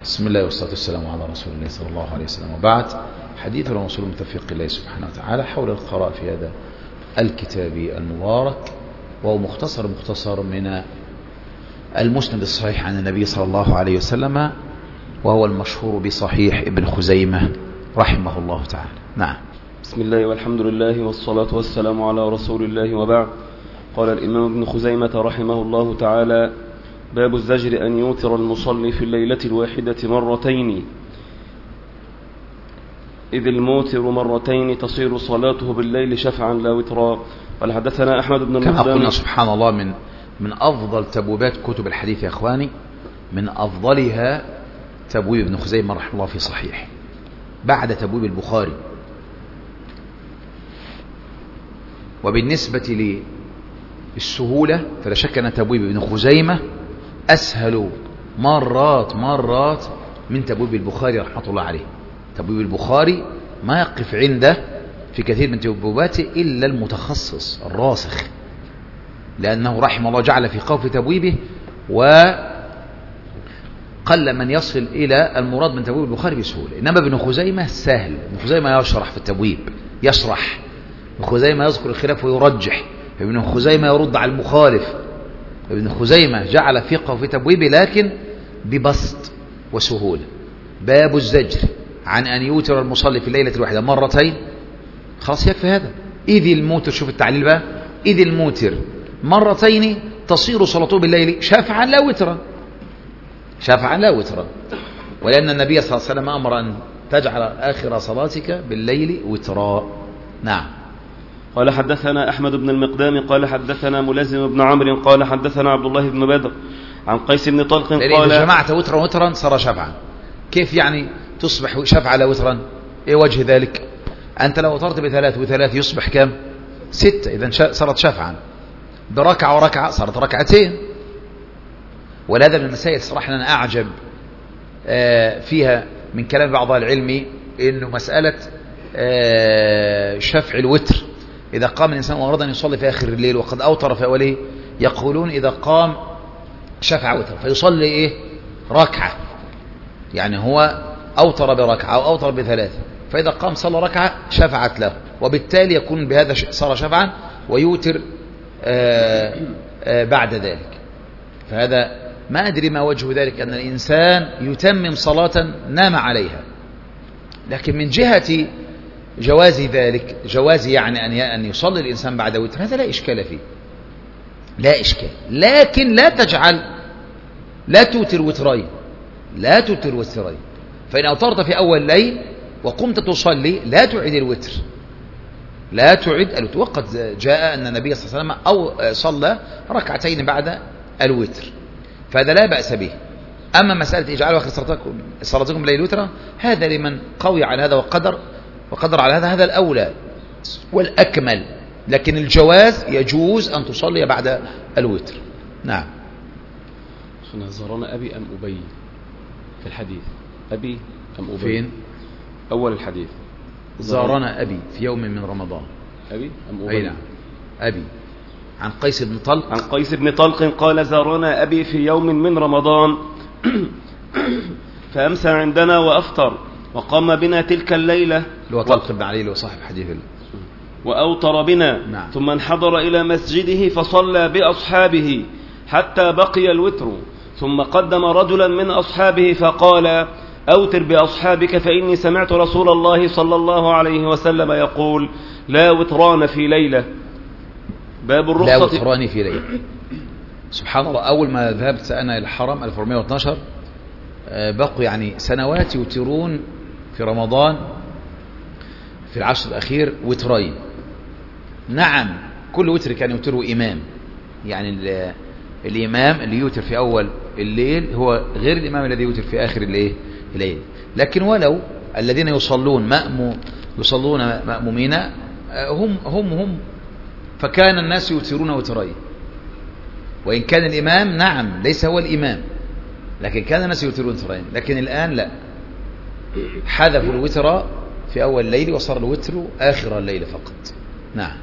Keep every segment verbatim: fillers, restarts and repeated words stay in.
بسم الله والصلاة والسلام على رسول الله صلى الله عليه وسلم، وبعد. حديث الرسول من توفيق الله سبحانه وتعالى حول القراءة في هذا الكتاب المبارك، وهو مختصر مختصر من المسند الصحيح عن النبي صلى الله عليه وسلم، وهو المشهور بصحيح ابن خزيمة رحمه الله تعالى. نعم. بسم الله والحمد لله والصلاة والسلام على رسول الله، وبعد. قال الإمام ابن خزيمة رحمه الله تعالى: باب الزجر أن يوتر المصلي في الليلة الواحدة مرتين، إذ الموتر مرتين تصير صلاته بالليل شفعا لا وترا. قال حدثنا أحمد بن المقدام. كما قلنا سبحان الله، من من أفضل تبويبات كتب الحديث يا إخواني، من أفضلها تبويب ابن خزيمة رحمه الله في صحيح بعد تبويب البخاري. وبالنسبة للسهولة فلا شك أن تبويب ابن خزيمة أسهل مرات مرات من تبويب البخاري رحمة الله عليه. تبويب البخاري ما يقف عنده في كثير من تبويباته إلا المتخصص الراسخ، لأنه رحمه الله جعل في قوف تبويبه، وقل من يصل إلى المراد من تبويب البخاري بسهولة. إنما ابن خزيمة سهل. ابن خزيمة يشرح في التبويب، يشرح. ابن خزيمة يذكر الخلاف ويرجح. ابن خزيمة يرد على المخالف. ابن خزيمة جعل فقه في تبويبه لكن ببسط وسهولة. باب الزجر عن أن يوتر المصلي في الليلة الواحدة مرتين، خلاص يكفي هذا. إذ الموتر، شوف التعليل بقى، إذ الموتر مرتين تصير صلاته بالليل شفعا لا وترا، شفعا لا وترا. ولأن النبي صلى الله عليه وسلم أمر أن تجعل آخر صلاتك بالليل وترا. نعم. قال حدثنا أحمد بن المقدام قال حدثنا ملازم بن عمرو قال حدثنا عبد الله بن بدر عن قيس بن طلق قال: إذا جمعت وترا وترا صار شفعا. كيف يعني تصبح شفعا لا وترا؟ إيه وجه ذلك؟ أنت لو وترت بثلاث وثلاث يصبح كم؟ ستة. إذا صارت شفعا. بركعة وركعة صارت ركعتين. ولهذا من المسائل صراحة أنا أعجب فيها من كلام بعض العلم، إنه مسألة شفع الوتر إذا قام الإنسان وأراد أن يصلي في آخر الليل وقد أوتر في أوله، يقولون إذا قام شفع وتر فيصلي إيه؟ ركعة. يعني هو أوتر بركعة أو أوتر بثلاثة، فإذا قام صلى ركعة شفعت له، وبالتالي يكون بهذا صار شفعا ويوتر آآ آآ بعد ذلك. فهذا ما أدري ما وجه ذلك، أن الإنسان يتمم صلاة نام عليها. لكن من جهة جواز ذلك، جواز يعني أن يصلي الإنسان بعد وتر، هذا لا إشكال فيه، لا إشكال. لكن لا تجعل، لا توتر وترين، لا توتر وترين. فإن أوترت في أول ليل وقمت تصلي لا تعيد الوتر، لا تعيد الوتر. وقد جاء أن النبي صلى الله عليه وسلم أو صلى ركعتين بعد الوتر، فهذا لا بأس به. أما مسألة إجعال آخر صلاتكم صلاتكم بالليل وترا، هذا لمن قوي على هذا وقدر وقدر على هذا، هذا الأولى والأكمل. لكن الجواز يجوز أن تصلي بعد الوتر. نعم. زارنا أبي أم أبي في الحديث؟ أبي أم أبي؟ فين؟ أول الحديث. زارنا أبي في يوم من رمضان. أبي أم أبي؟ أي نعم، أبي. عن قيس بن طلق. عن قيس بن طلق قال: زارنا أبي في يوم من رمضان فأمسى عندنا وأفطر، وقام بنا تلك الليلة. لو طلق بن علي اللي هو صاحب حديث الله. وأوتر بنا. نعم. ثم انحدر إلى مسجده فصلى بأصحابه حتى بقي الوتر، ثم قدم رجلا من أصحابه فقال: أوتر بأصحابك فإني سمعت رسول الله صلى الله عليه وسلم يقول: لا وتران في ليلة. باب الرخصة. لا وتران في ليلة. سبحان الله، أول ما ذهبت أنا إلى الحرم ألف وأربعمائة واثني عشر بقوا يعني سنوات يوترون في رمضان في العشر الأخير وترين. نعم، كل وتر كان يوتره إمام، يعني الإمام اللي يوتر في أول الليل هو غير الإمام الذي يوتر في آخر الليل. لكن ولو الذين يصلون مأمو يصلون مأمومين هم هم هم فكان الناس يوترون وترين، وإن كان الإمام نعم ليس هو الإمام، لكن كان الناس يوترون وترين. لكن الآن لا، حذفوا الوتر في أول الليل وصار الوتر آخر الليل فقط. نعم.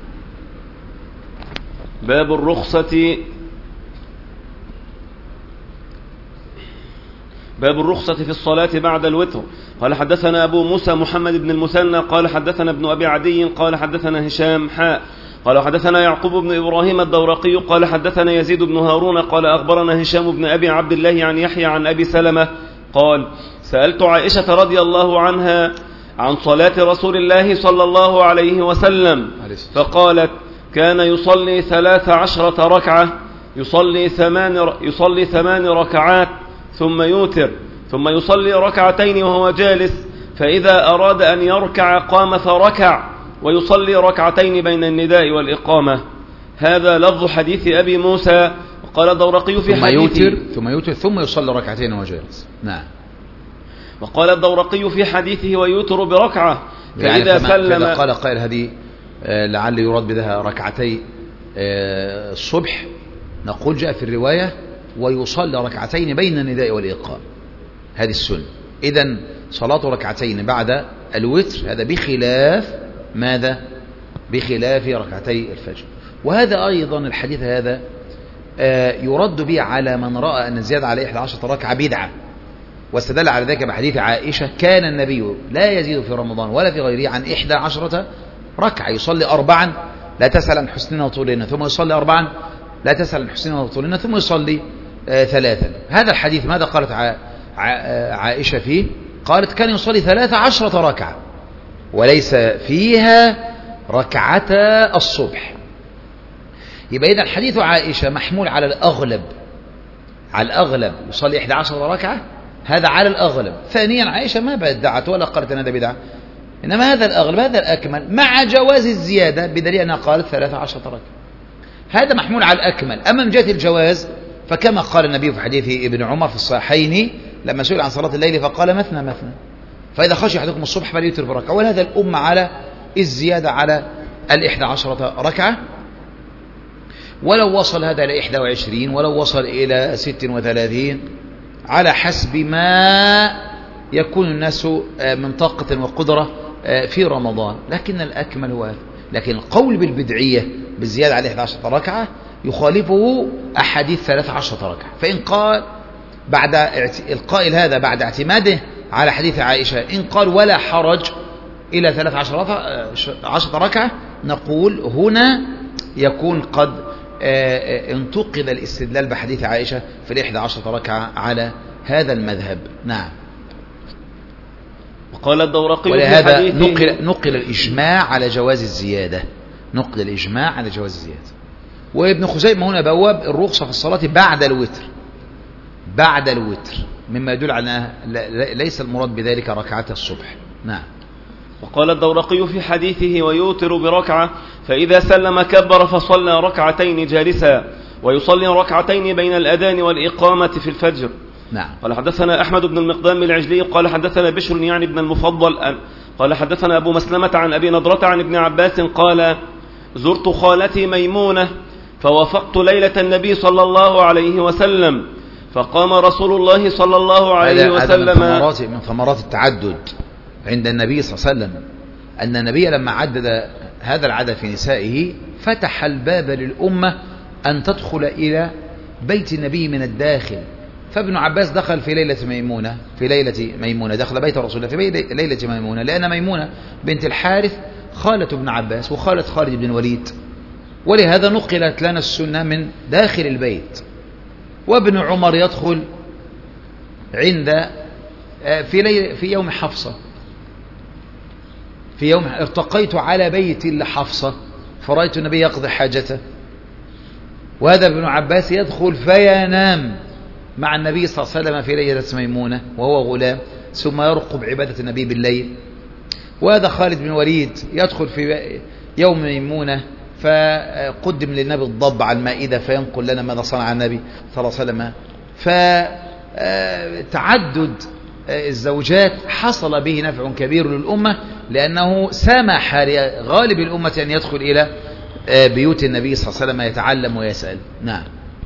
باب الرخصة باب الرخصة في الصلاة بعد الوتر. قال حدثنا أبو موسى محمد بن المثنى قال حدثنا ابن أبي عدي قال حدثنا هشام حاء قال حدثنا يعقوب بن إبراهيم الدورقي قال حدثنا يزيد بن هارون قال أخبرنا هشام بن أبي عبد الله عن يحيى عن أبي سلمة قال سألت عائشة رضي الله عنها عن صلاة رسول الله صلى الله عليه وسلم فقالت كان يصلي ثلاث عشرة ركعة يصلي ثمان, يصلي ثمان ركعات ثم يوتر ثم يصلي ركعتين وهو جالس فإذا أراد أن يركع قام فركع ويصلي ركعتين بين النداء والإقامة. هذا لفظ حديث أبي موسى. وقال الدورقي في ثم حديثه يوتر ثم يوتر ثم يصلي ركعتين وهو جالس. نعم. وقال الدورقي في حديثه ويوتر بركعة فإذا يعني سلم. قال قائل هذه لعل يراد بها ركعتي الصبح، نقول جاء في الرواية ويصلي ركعتين بين النداء والإقامة، هذه السنة. إذن صلاة ركعتين بعد الوتر هذا بخلاف ماذا؟ بخلاف ركعتي الفجر. وهذا أيضا الحديث هذا يرد به على من رأى أن الزيادة على إحدى عشرة ركعة بدعة، واستدل على ذلك بحديث عائشة كان النبي لا يزيد في رمضان ولا في غيره عن إحدى عشرة ركعة، يصلي أربعا لا تسأل عن حسننا وطولنا، ثم يصلي أربعا لا تسأل عن حسننا وطولنا، ثم يصلي آه ثلاثا. هذا الحديث ماذا قالت ع... ع... عائشة فيه؟ قالت كان يصلي ثلاث عشرة ركعة وليس فيها ركعتا الصبح. يبقى إذا حديث عائشة محمول على الأغلب، على الأغلب يصلي إحدى عشرة ركعة، هذا على الأغلب. ثانيا عائشة ما بدعت ولا قالت أن هذا بدعة، إنما هذا الأغلب، هذا الأكمل، مع جواز الزيادة بدليل أنها قالت ثلاث عشرة ركعة. هذا محمول على الأكمل. أما من جهة الجواز فكما قال النبي في حديث ابن عمر في الصحيحين لما سئل عن صلاة الليل فقال مثنى مثنى، فإذا خشي أحدكم الصبح فليوتر بركعة. ولهذا الأمة على الزيادة على الإحدى عشرة ركعة، ولو وصل هذا إلى إحدى وعشرين ولو وصل إلى ست وثلاثين على حسب ما يكون الناس من طاقة وقدرة في رمضان. لكن الأكمل هو، لكن القول بالبدعية بالزيادة على إحدى عشرة ركعة يخالفه أحاديث ثلاث عشرة ركعة. فإن قال بعد القائل هذا بعد اعتماده على حديث عائشة إن قال ولا حرج إلى ثلاث عشرة ركعة، نقول هنا يكون قد انتقد الاستدلال بحديث عائشة في الإحدى عشرة ركعة على هذا المذهب. نعم. وقال الدورقي ولهذا نقل, نقل الإجماع على جواز الزيادة، نقل الإجماع على جواز الزيادة. وابن خزيمة هنا بواب الرخصة في الصلاة بعد الوتر، بعد الوتر، مما يدل على ليس المراد بذلك ركعات الصبح. نعم. وقال الدورقي في حديثه ويوتر بركعة فإذا سلم كبر فصلى ركعتين جالسا ويصلي ركعتين بين الأذان والإقامة في الفجر. نعم. قال حدثنا أحمد بن المقدام العجلي قال حدثنا بشر يعني بن المفضل قال حدثنا أبو مسلمة عن أبي نضرة عن ابن عباس قال زرت خالتي ميمونة فوافقت ليلة النبي صلى الله عليه وسلم فقام رسول الله صلى الله عليه وسلم. من ثمرات, من ثمرات التعدد عند النبي صلى الله عليه وسلم أن النبي لما عدد هذا العدد في نسائه فتح الباب للأمة أن تدخل إلى بيت النبي من الداخل. فابن عباس دخل في ليلة ميمونة، في ليلة ميمونة دخل بيت رسول الله في ليلة ميمونة، لأن ميمونة بنت الحارث خالة ابن عباس وخالة خالد بن الوليد، ولهذا نقلت لنا السنة من داخل البيت. وابن عمر يدخل عند في, ليلة في يوم حفصة، في يوم ارتقيت على بيت لحفصة فرأيت النبي يقضي حاجته، وهذا ابن عباس يدخل فينام مع النبي صلى الله عليه وسلم في ليلة ميمونة وهو غلام، ثم يرقب عبادة النبي بالليل. وهذا خالد بن وليد يدخل في يوم ميمونة فقدم للنبي الضب على المائدة فينقل لنا ماذا صنع النبي صلى الله عليه وسلم. فتعدد الزوجات حصل به نفع كبير للأمة، لأنه سمح لغالب الأمة أن يدخل إلى بيوت النبي صلى الله عليه وسلم يتعلم ويسأل. نعم.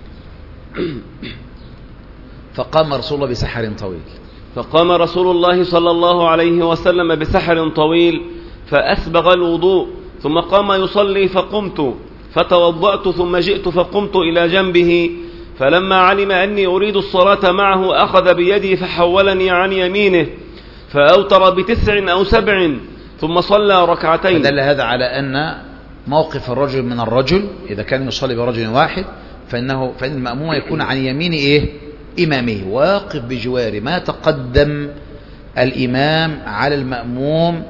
فقام رسول الله بسحر طويل فقام رسول الله صلى الله عليه وسلم بسحر طويل فأسبغ الوضوء ثم قام يصلي فقمت فتوضأت ثم جئت فقمت إلى جنبه فلما علم أني أريد الصلاة معه أخذ بيدي فحولني عن يمينه فأوتر بتسع أو سبع ثم صلى ركعتين. فدل هذا على أن موقف الرجل من الرجل إذا كان يصلي برجل واحد فإنه فإن المأموم يكون عن يمين إيه؟ إمامه، واقف بجواره، ما تقدم الإمام على المأموم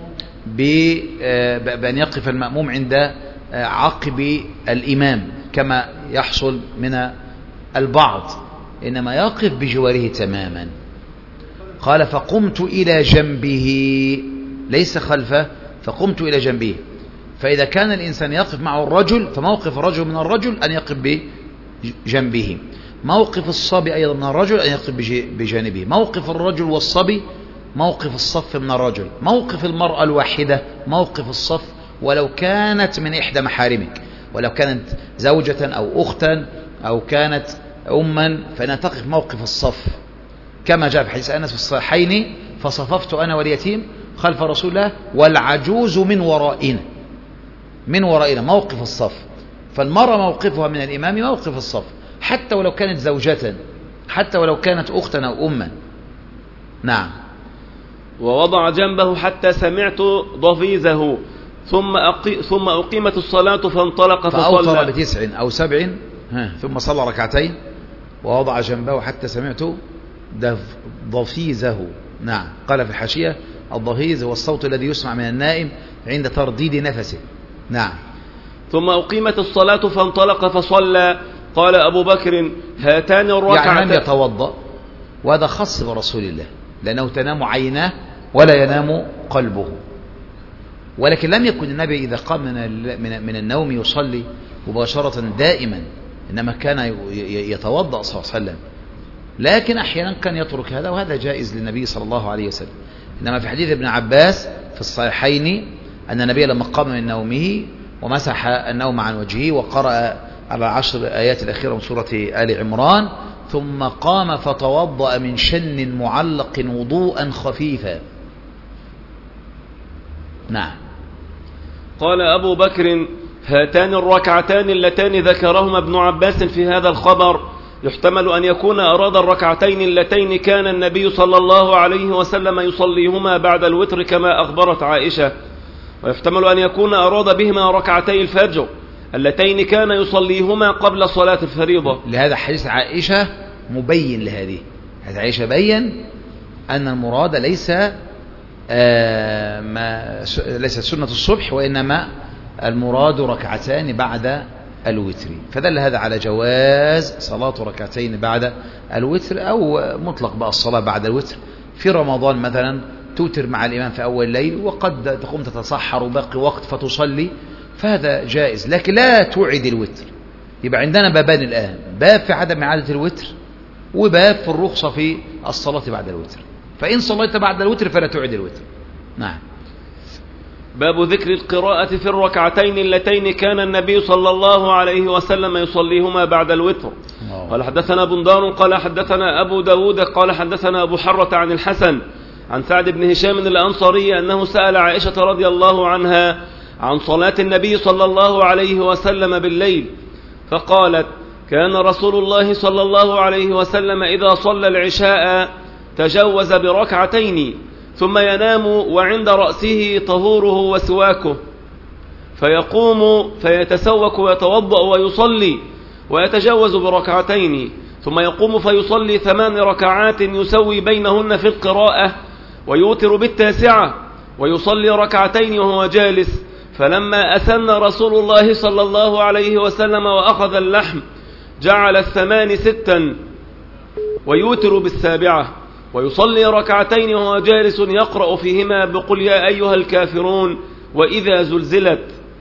بأن يقف المأموم عند عقب الإمام كما يحصل من البعض، إنما يقف بجواره تماما. قال فقمت إلى جنبه، ليس خلفه، فقمت إلى جنبه. فإذا كان الإنسان يقف معه الرجل فموقف الرجل من الرجل أن يقف بجنبه، موقف الصبي أيضا من الرجل أن يقف بجانبه، موقف الرجل والصبي موقف الصف من الرجل، موقف المرأة الواحدة موقف الصف ولو كانت من إحدى محارمك، ولو كانت زوجة أو أختا أو كانت أما فإنها تقف موقف الصف كما جاء في حديث أنس في الصحيحين فصففت أنا واليتيم خلف رسول الله والعجوز من ورائنا، من ورائنا موقف الصف. فالمرأة موقفها من الإمام موقف الصف حتى ولو كانت زوجة، حتى ولو كانت أختا أو أما. نعم. ووضع جنبه حتى سمعت ضفيزه ثم أقي... ثم أقيمت الصلاة فانطلق فصلى فأوتر بتسع أو سبع ثم صلى ركعتين ووضع جنبه حتى سمعت ضفيزه. نعم. قال في الحاشية الضفيز هو الصوت الذي يسمع من النائم عند ترديد نفسه. نعم. ثم أقيمت الصلاة فانطلق فصلى. قال أبو بكر هاتان الركعتان، يعني لم يتوضأ، وهذا خاص برسول الله لأنه تنام عيناه ولا ينام قلبه. ولكن لم يكن النبي إذا قام من من النوم يصلي مباشرة دائما، إنما كان يتوضأ صلى الله عليه وسلم، لكن أحيانا كان يترك هذا، وهذا جائز للنبي صلى الله عليه وسلم. إنما في حديث ابن عباس في الصحيحين أن النبي لما قام من نومه ومسح النوم عن وجهه وقرأ على عشر آيات الأخيرة من سورة آل عمران ثم قام فتوضأ من شن معلق وضوءا خفيفا. نعم. قال أبو بكر هاتان الركعتان اللتان ذكرهما ابن عباس في هذا الخبر يحتمل أن يكون أراد الركعتين اللتين كان النبي صلى الله عليه وسلم يصليهما بعد الوتر كما أخبرت عائشة، ويحتمل أن يكون أراد بهما ركعتي الفجر اللتين كان يصليهما قبل صلاة الفريضة. لهذا حديث عائشة مبين لهذه، هذا عائشة بين أن المراد ليس آه ما ليست سنة الصبح، وإنما المراد ركعتان بعد الوتر، فدل هذا على جواز صلاة ركعتين بعد الوتر، أو مطلق بقى الصلاة بعد الوتر. في رمضان مثلا توتر مع الإمام في أول الليل وقد تقوم تتصحر وباقي وقت فتصلي، فهذا جائز، لكن لا توعد الوتر. يبقى عندنا بابان الآن، باب في عدم إعادة الوتر وباب في الرخصة في الصلاة بعد الوتر. فإن صليت بعد الوتر فلا تعد الوتر. نعم. باب ذكر القراءة في الركعتين اللتين كان النبي صلى الله عليه وسلم يصليهما بعد الوتر. قال حدثنا بندار قال حدثنا أبو داود قال حدثنا أبو حرة عن الحسن عن سعد بن هشام الأنصاري أنه سأل عائشة رضي الله عنها عن صلاة النبي صلى الله عليه وسلم بالليل، فقالت كان رسول الله صلى الله عليه وسلم إذا صلى العشاء تجوز بركعتين ثم ينام وعند رأسه طهوره وسواكه، فيقوم فيتسوك ويتوضأ ويصلي ويتجوز بركعتين، ثم يقوم فيصلي ثمان ركعات يسوي بينهن في القراءة ويوتر بالتاسعة ويصلي ركعتين وهو جالس. فلما أسن رسول الله صلى الله عليه وسلم وأخذ اللحم جعل الثمان ستا ويوتر بالسابعة ويصلي ركعتين وهو جالس يقرأ فيهما بقل يا أيها الكافرون وإذا زلزلت.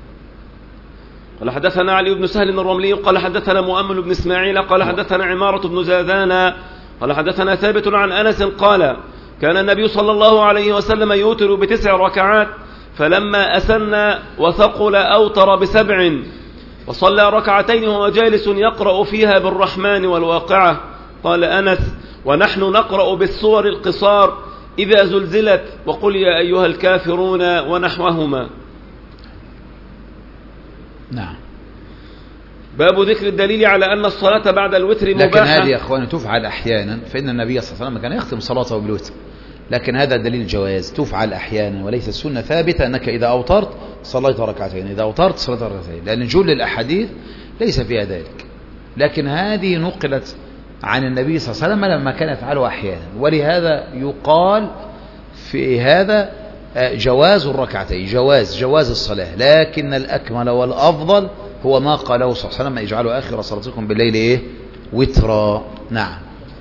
قال حدثنا علي بن سهل الرملي قال حدثنا مؤمل بن إسماعيل قال حدثنا عمارة بن زادان قال حدثنا ثابت عن أنس قال كان النبي صلى الله عليه وسلم يوتر بتسع ركعات، فلما أسن وثقل أوتر بسبع وصلى ركعتين وهو جالس يقرأ فيها بالرحمن والواقعة. قال أنس ونحن نقرأ بالسور القصار إذا زلزلت وقل يا أيها الكافرون ونحوهما. نعم. باب ذكر الدليل على أن الصلاة بعد الوتر مباحة. لكن هذه يا أخواني تفعل أحيانا، فإن النبي صلى الله عليه وسلم كان يختم صلاته بالوتر، لكن هذا دليل جواز، تفعل أحيانا، وليس السنة ثابتة أنك إذا أوترت صليت ركعتين، إذا أوترت صليت ركعتين، لأن جل الأحاديث ليس فيها ذلك. لكن هذه نقلت عن النبي صلى الله عليه وسلم لما كان يفعله أحيانا، ولهذا يقال في هذا جواز الركعتين، جواز جواز الصلاة، لكن الأكمل والأفضل هو ما قاله صلى الله عليه وسلم: اجعلوا آخر صلاتكم بالليل إيه؟ وترا. نعم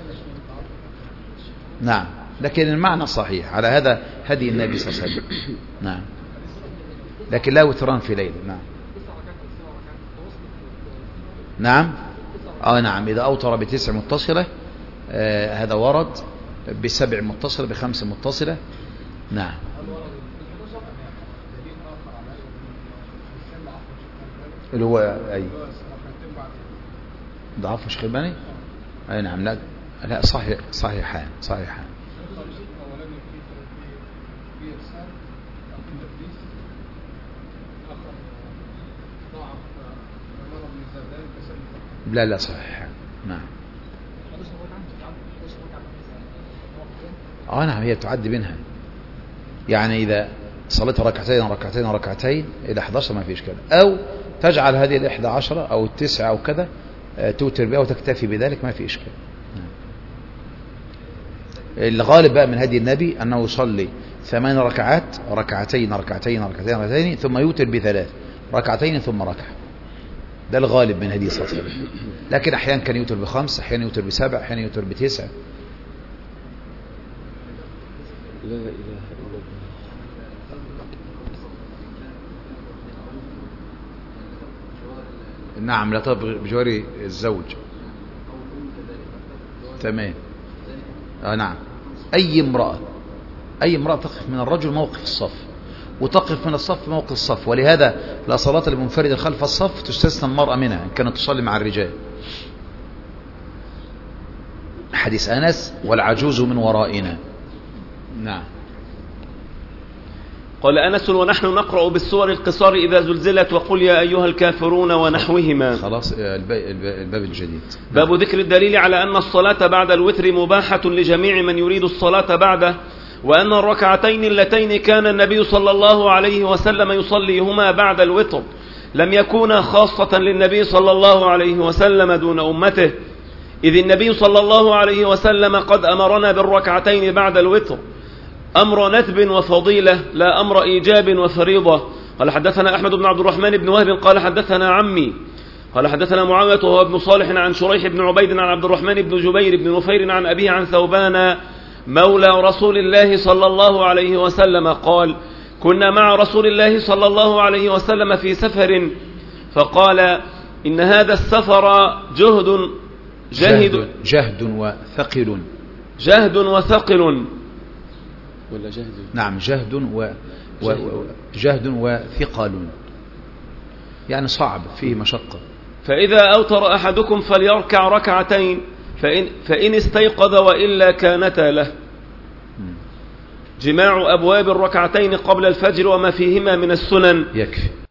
نعم، لكن المعنى صحيح، على هذا هدي النبي صلى الله عليه وسلم. نعم، لكن لا وتران في ليل. نعم نعم اه نعم، إذا أوتر بتسع متصلة آه هذا ورد، بسبع متصلة، بخمس متصلة. نعم اللي هو أي ضعف مش خلباني. أي نعم، لا لا صحيح صحيحان صحيحان. لا لا صحيح. نعم اه نعم، هي تعد منها، يعني إذا صليت ركعتين ركعتين ركعتين إلى أحد عشر ما في إشكال، أو تجعل هذه الإحدى عشرة أو التسعة أو كذا توتر بها وتكتفي بذلك، ما في إشكال. الغالب بقى من هدي النبي أنه يصلي ثمان ركعات، ركعتين ركعتين ركعتين ركعتين ثم يوتر بثلاث، ركعتين ثم ركعة، ده الغالب من هدي صلى الله عليه وسلم. لكن أحيانا كان يوتر بخمس، أحيانا يوتر بسبع، أحيانا يوتر بتسع. لا إله إلا الله. نعم، لا تبغي بجوار الزوج. تمام آه نعم، أي امرأة أي امرأة تقف من الرجل موقف الصف، وتقف من الصف موقف الصف، ولهذا لا صلاة لمنفرد خلف الصف، تستثنى المرأة منها إن كانت تصلي مع الرجال. حديث أنس: والعجوز من ورائنا. نعم. قال أنس: ونحن نقرأ بالسور القصار إذا زلزلت وقل يا أيها الكافرون ونحوهما. خلاص الباب الجديد. باب ذكر الدليل على أن الصلاة بعد الوتر مباحة لجميع من يريد الصلاة بعده، وأن الركعتين اللتين كان النبي صلى الله عليه وسلم يصليهما بعد الوتر لم يكونا خاصة للنبي صلى الله عليه وسلم دون أمته، إذ النبي صلى الله عليه وسلم قد أمرنا بالركعتين بعد الوتر أمر ندب وفضيلة، لا أمر إيجاب وفريضة. قال حدثنا أحمد بن عبد الرحمن بن وهب قال حدثنا عمي قال حدثنا معاوية وهو ابن صالح عن شريح بن عبيد عن عبد الرحمن بن جبير بن نفير عن أبيه عن ثوبان مولى رسول الله صلى الله عليه وسلم قال: كنا مع رسول الله صلى الله عليه وسلم في سفر، فقال: إن هذا السفر جهد جهد جهد وثقل جهد وثقل ولا جهد؟ نعم، جهد و... و... جهد وثقل، يعني صعب، فيه مشقة. فإذا أوتر أحدكم فليركع ركعتين فإن, فإن استيقظ وإلا كانتا له. جماع أبواب الركعتين قبل الفجر وما فيهما من السنن. يكفي.